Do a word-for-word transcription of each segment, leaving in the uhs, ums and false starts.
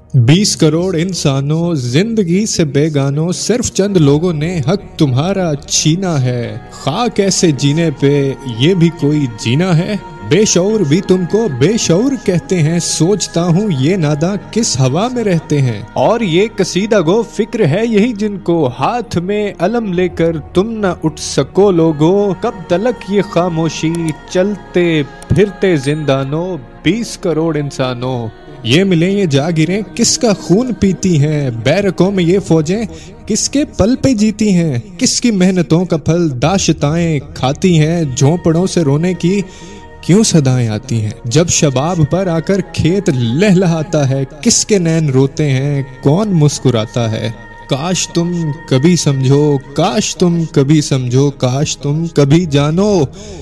बीस करोड़ इंसानों, जिंदगी से बेगानों, सिर्फ चंद लोगों ने हक तुम्हारा छीना है। खाक ऐसे जीने पे ये भी कोई जीना है। बेशऊर भी तुमको बेशऊर कहते हैं, सोचता हूँ ये नादा किस हवा में रहते हैं। और ये कसीदा गो फिक्र है यही जिनको, हाथ में अलम लेकर तुम न उठ सको लोगो। कब तलक ये खामोशी चलते फिरते जिंदानों, बीस करोड़ इंसानों। ये मिले ये जागीरें किसका खून पीती हैं, बैरकों में ये फौजें किसके पल पे जीती हैं। किसकी मेहनतों का फल दाशताएं खाती हैं, झोंपड़ों से रोने की क्यों सदाएं आती हैं। जब शबाब पर आकर खेत लहलहाता है, किसके नैन रोते हैं कौन मुस्कुराता है। काश तुम कभी समझो, काश तुम कभी समझो, काश तुम कभी जानो,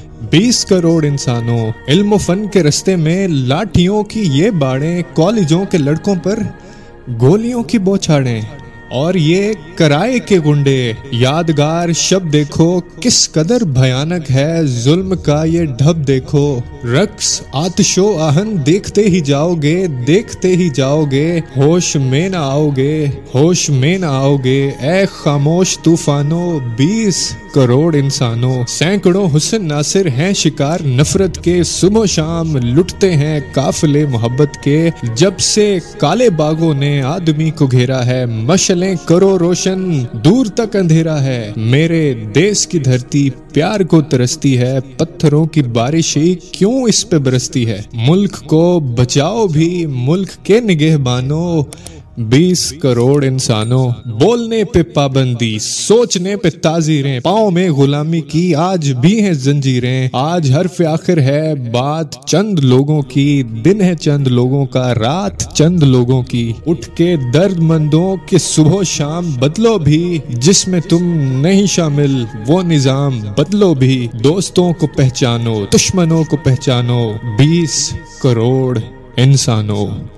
बीस करोड़ इंसानों। इल्म फन के रस्ते में लाठियों की ये बाड़ें, कॉलेजों के लड़कों पर गोलियों की बौछारें, और ये कराए के गुंडे। यादगार शब्द देखो किस कदर भयानक है, जुल्म का ये ढब देखो। रक्स आतिशो आहन देखते ही जाओगे, देखते ही जाओगे, होश में ना आओगे, होश में ना आओगे। ए खामोश तूफानों, बीस करोड़ इंसानों। सैकड़ों हुस्न नासिर हैं शिकार नफरत के, सुबह शाम लुटते हैं काफिले मोहब्बत के। जब से काले बागों ने आदमी को घेरा है, मशलें करो रोशन दूर तक अंधेरा है। मेरे देश की धरती प्यार को तरसती है, पत्थरों की बारिशें क्यों इस पे बरसती है। मुल्क को बचाओ भी मुल्क के निगहबानों, बीस करोड़ इंसानों। बोलने पे पाबंदी, सोचने पे ताजीरें, पाँव में गुलामी की आज भी हैं जंजीरें। आज हर्फ आखिर है बात चंद लोगों की, दिन है चंद लोगों का, रात चंद लोगों की। उठ के दर्दमंदों के सुबह शाम बदलो भी, जिसमें तुम नहीं शामिल वो निजाम बदलो भी। दोस्तों को पहचानो, दुश्मनों को पहचानो, बीस करोड़ इंसानों।